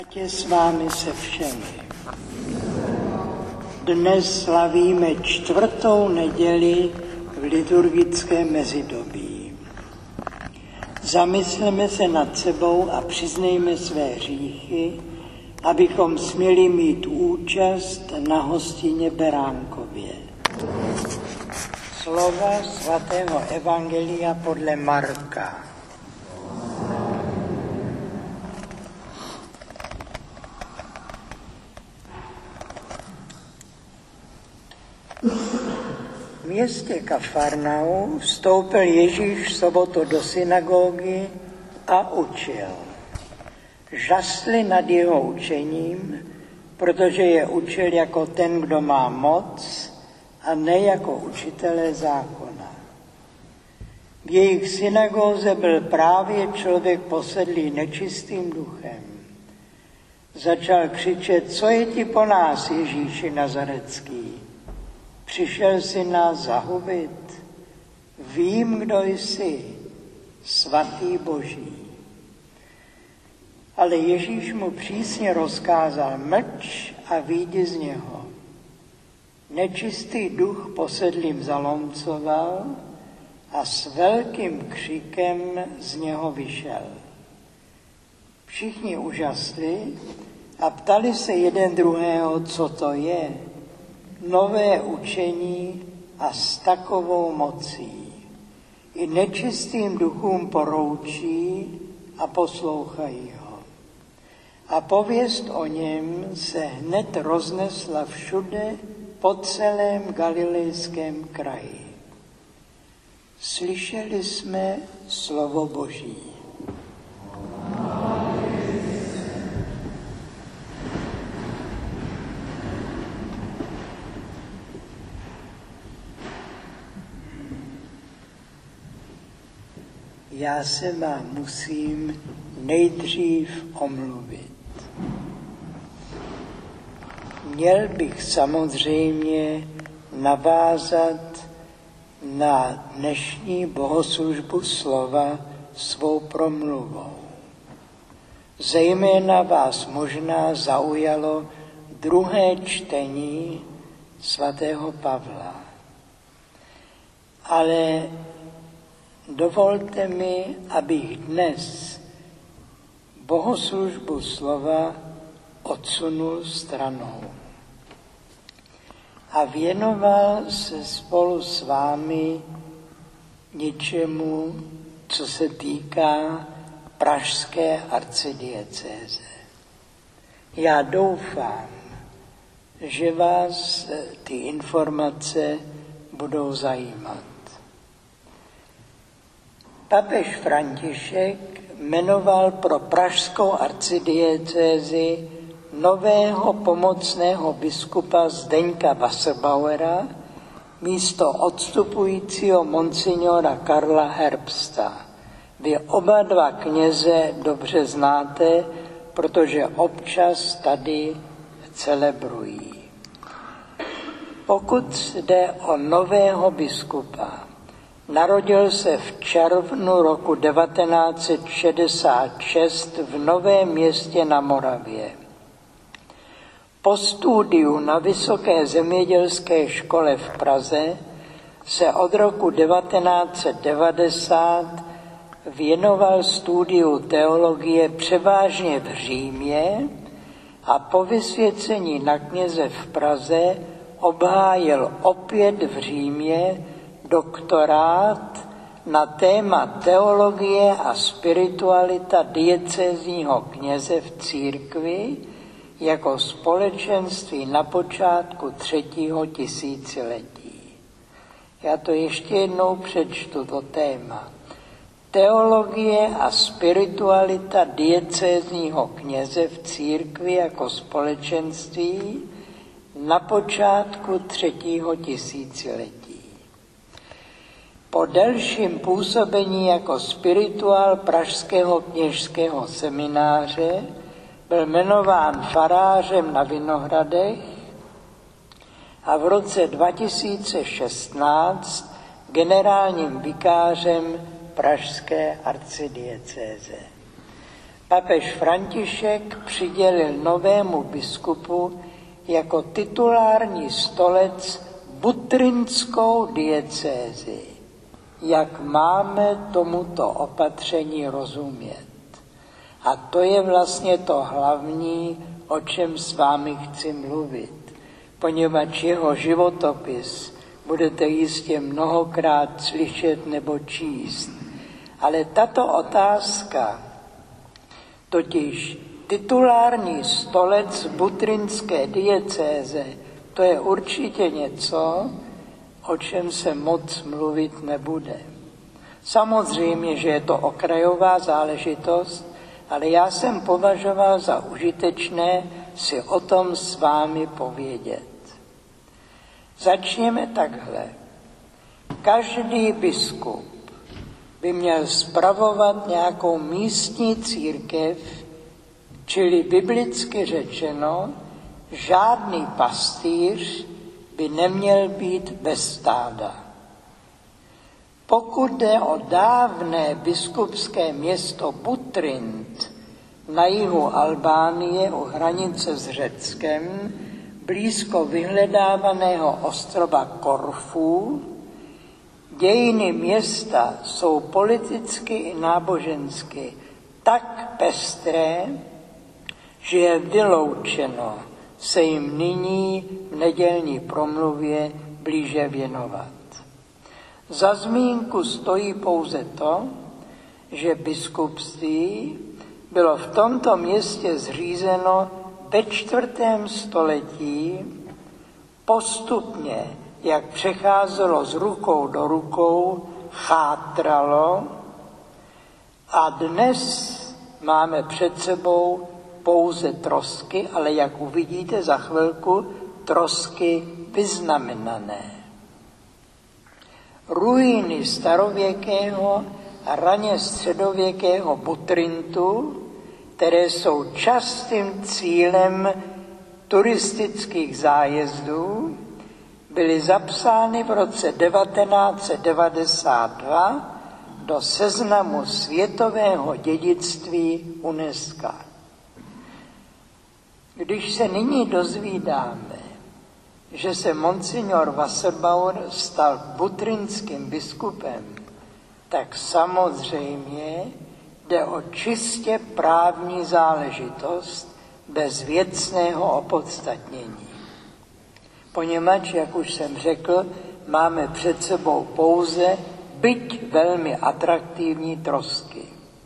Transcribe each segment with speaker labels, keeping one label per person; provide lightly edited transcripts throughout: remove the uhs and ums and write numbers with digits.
Speaker 1: S vámi se všemi. Dnes slavíme 4. neděli v liturgickém mezidobí. Zamysleme se nad sebou a přiznejme své hříchy, abychom směli mít účast na hostině Beránkově. Slova svatého evangelia podle Marka. V městě Kafarnaum vstoupil Ježíš v sobotu do synagogy a učil. Žasli nad jeho učením, protože je učil jako ten, kdo má moc, a ne jako učitelé zákona. V jejich synagóze byl právě člověk posedlý nečistým duchem. Začal křičet: co je ti po nás, Ježíši Nazarecký? Přišel jsi nás zahubit? Vím, kdo jsi, svatý Boží. Ale Ježíš mu přísně rozkázal: mlč a vyjdi z něho. Nečistý duch posedlým zalomcoval a s velkým křikem z něho vyšel. Všichni úžasli a ptali se jeden druhého, co to je. Nové učení a s takovou mocí. I nečistým duchům poroučí a poslouchají ho. A pověst o něm se hned roznesla všude po celém galilejském kraji. Slyšeli jsme slovo Boží. Já se vám musím nejdřív omluvit. Měl bych samozřejmě navázat na dnešní bohoslužbu slova svou promluvou. Zejména vás možná zaujalo druhé čtení svatého Pavla. Ale dovolte mi, abych dnes bohoslužbu slova odsunul stranou a věnoval se spolu s vámi něčemu, co se týká pražské arcidiecéze. Já doufám, že vás ty informace budou zajímat. Papež František jmenoval pro pražskou arcidiecézi nového pomocného biskupa Zdeňka Wasserbauera místo odstupujícího monsignora Karla Herbsta. Vy oba dva kněze dobře znáte, protože občas tady celebrují. Pokud jde o nového biskupa, narodil se v červnu roku 1966 v Novém Městě na Moravě. Po studiu na Vysoké zemědělské škole v Praze se od roku 1990 věnoval studiu teologie převážně v Římě a po vysvěcení na kněze v Praze obhájil opět v Římě doktorát na téma teologie a spiritualita diecézního kněze v církvi jako společenství na počátku 3. tisíciletí. Já to ještě jednou přečtu, to téma. Teologie a spiritualita diecézního kněze v církvi jako společenství na počátku 3. tisíciletí. Po delším působení jako spirituál pražského kněžského semináře byl jmenován farářem na Vinohradech a v roce 2016 generálním vikářem pražské arcidiecéze. Papež František přidělil novému biskupu jako titulární stolec butrinskou diecézi. Jak máme tomuto opatření rozumět? A to je vlastně to hlavní, o čem s vámi chci mluvit, poněvadž jeho životopis budete jistě mnohokrát slyšet nebo číst. Ale tato otázka, totiž titulární stolec butrinské diecéze, to je určitě něco, o čem se moc mluvit nebude. Samozřejmě, že je to okrajová záležitost, ale já jsem považoval za užitečné si o tom s vámi povědět. Začněme takhle. Každý biskup by měl spravovat nějakou místní církev, čili biblicky řečeno, žádný pastýř by neměl být bez stáda. Pokud jde o dávné biskupské město Butrint na jihu Albánie u hranice s Řeckem, blízko vyhledávaného ostrova Korfu, dějiny města jsou politicky i nábožensky tak pestré, že je vyloučeno se jim nyní v nedělní promluvě blíže věnovat. Za zmínku stojí pouze to, že biskupství bylo v tomto městě zřízeno ve 4. století, postupně, jak přecházelo z rukou do rukou, chátralo a dnes máme před sebou pouze trosky, ale jak uvidíte za chvilku, trosky vyznamenané. Ruiny starověkého a raně středověkého Butrintu, které jsou častým cílem turistických zájezdů, byly zapsány v roce 1992 do seznamu světového dědictví UNESCO. Když se nyní dozvídáme, že se monsignor Wasserbauer stal butrinským biskupem, tak samozřejmě jde o čistě právní záležitost bez věcného opodstatnění. Poněvadž, jak už jsem řekl, máme před sebou pouze, byť velmi atraktivní trosky.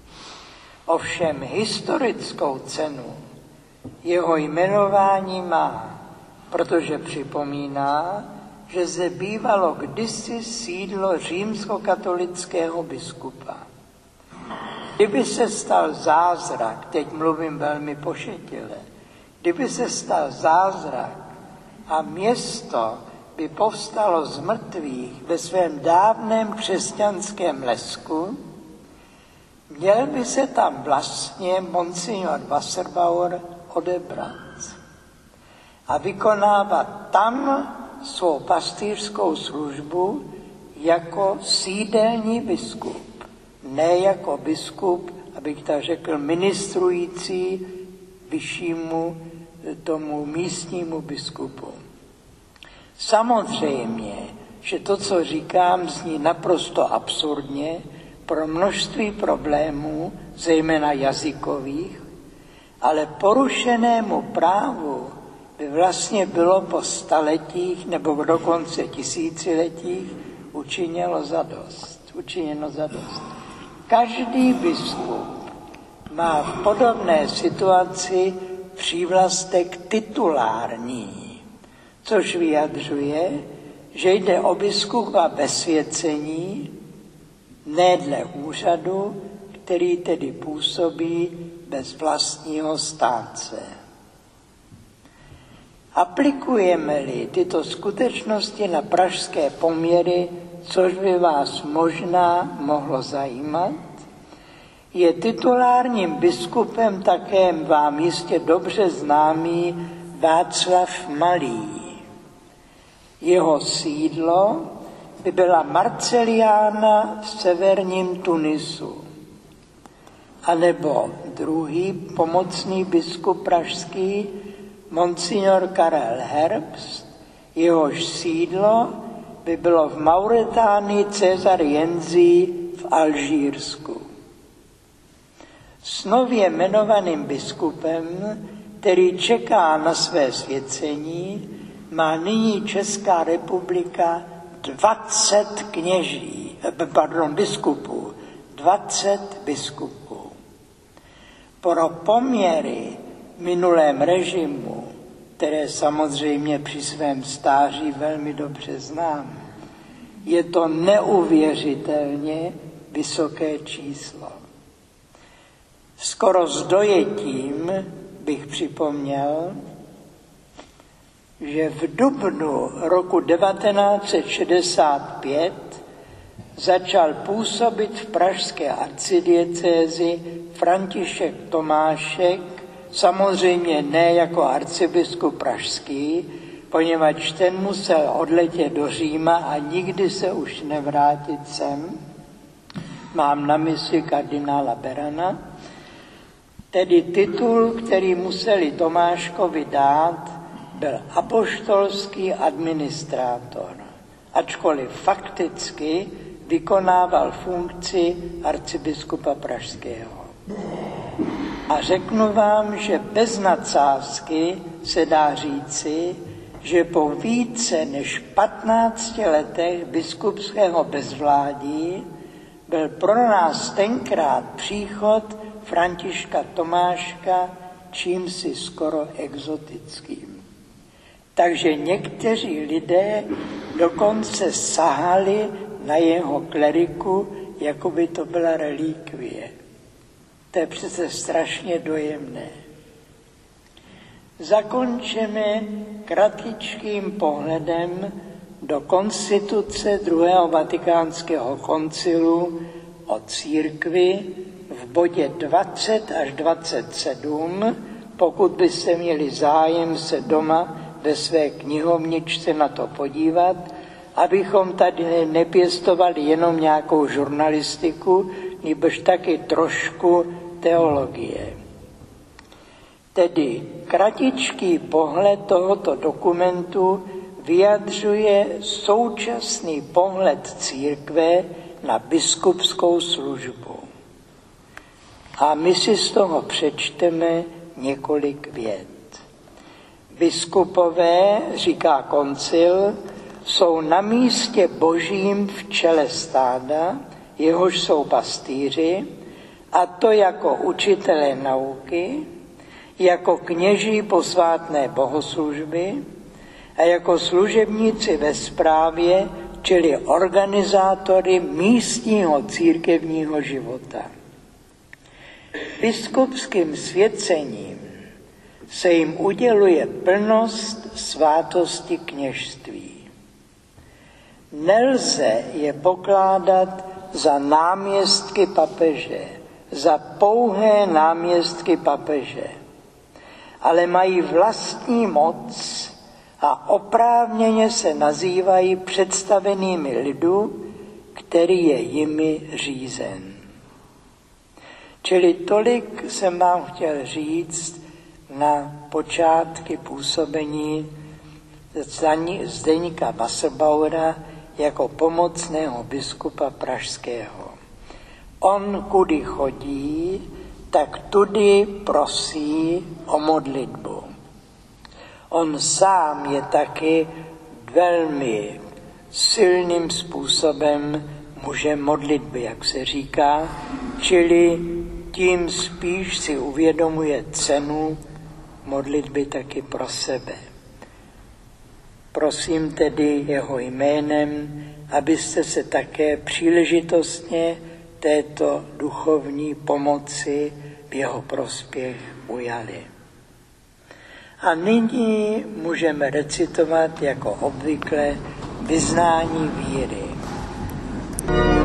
Speaker 1: Ovšem historickou cenu jeho jmenování má, protože připomíná, že zde bývalo kdysi sídlo římskokatolického biskupa. Kdyby se stal zázrak, teď mluvím velmi pošetile, kdyby se stal zázrak a město by povstalo z mrtvých ve svém dávném křesťanském lesku, měl by se tam vlastně monsignor Wasserbauer odebrat a vykonávat tam svou pastýřskou službu jako sídelní biskup, ne jako biskup, abych tak řekl, ministrující vyššímu tomu místnímu biskupu. Samozřejmě, že to, co říkám, zní naprosto absurdně pro množství problémů, zejména jazykových, ale porušeného právu by vlastně bylo po staletích nebo dokonce tisíciletích učiněno zadost. Každý biskup má v podobné situaci přívlastek titulární, což vyjadřuje, že jde o biskupa bez svěcení, ne dle úřadu, který tedy působí bez vlastního státce. Aplikujeme-li tyto skutečnosti na pražské poměry, což by vás možná mohlo zajímat, je titulárním biskupem také vám jistě dobře známý Václav Malý. Jeho sídlo by byla Marceliána v severním Tunisu. anebo druhý pomocný biskup pražský, monsignor Karel Herbst, jehož sídlo by bylo v Mauretánii César Jenzí v Alžírsku. S nově jmenovaným biskupem, který čeká na své svěcení, má nyní Česká republika 20 biskupů. 20 biskupů. Pro poměry v minulém režimu, které samozřejmě při svém stáří velmi dobře znám, je to neuvěřitelně vysoké číslo. Skoro s dojetím bych připomněl, že v dubnu roku 1965 začal působit v pražské arcidiecézi František Tomášek, samozřejmě ne jako arcibiskup pražský, poněvadž ten musel odletět do Říma a nikdy se už nevrátit sem. Mám na mysli kardinála Berana. Tedy titul, který museli Tomáškovi dát, byl apoštolský administrátor, ačkoliv fakticky vykonával funkci arcibiskupa pražského. A řeknu vám, že bez nadsázky se dá říci, že po více než 15 letech biskupského bezvládí byl pro nás tenkrát příchod Františka Tomáška čímsi skoro exotickým. Takže někteří lidé dokonce sahali na jeho kleriku, jako by to byla relikvie. To je přece strašně dojemné. Zakončíme kratičkým pohledem do konstituce druhého vatikánského koncilu o církvi v bodě 20 až 27, pokud byste měli zájem se doma ve své knihovničce na to podívat, abychom tady nepěstovali jenom nějakou žurnalistiku, nebož taky trošku teologie. Tedy kratičký pohled tohoto dokumentu vyjadřuje současný pohled církve na biskupskou službu. A my si z toho přečteme několik vět. Biskupové, říká koncil, jsou na místě božím v čele stáda, jehož jsou pastýři, a to jako učitelé nauky, jako kněží posvátné bohoslužby a jako služebníci ve správě, čili organizátory místního církevního života. Biskupským svěcením se jim uděluje plnost svátosti kněžství. Nelze je pokládat za náměstky papeže, za pouhé náměstky papeže, ale mají vlastní moc a oprávněně se nazývají představenými lidu, který je jimi řízen. Čili tolik jsem vám chtěl říct na počátky působení Zdeňka Wasserbaura jako pomocného biskupa pražského. On, kudy chodí, tak tudy prosí o modlitbu. On sám je taky velmi silným způsobem mužem modlitby, jak se říká, čili tím spíš si uvědomuje cenu modlitby taky pro sebe. Prosím tedy jeho jménem, abyste se také příležitostně této duchovní pomoci v jeho prospěch ujali. A nyní můžeme recitovat jako obvykle vyznání víry.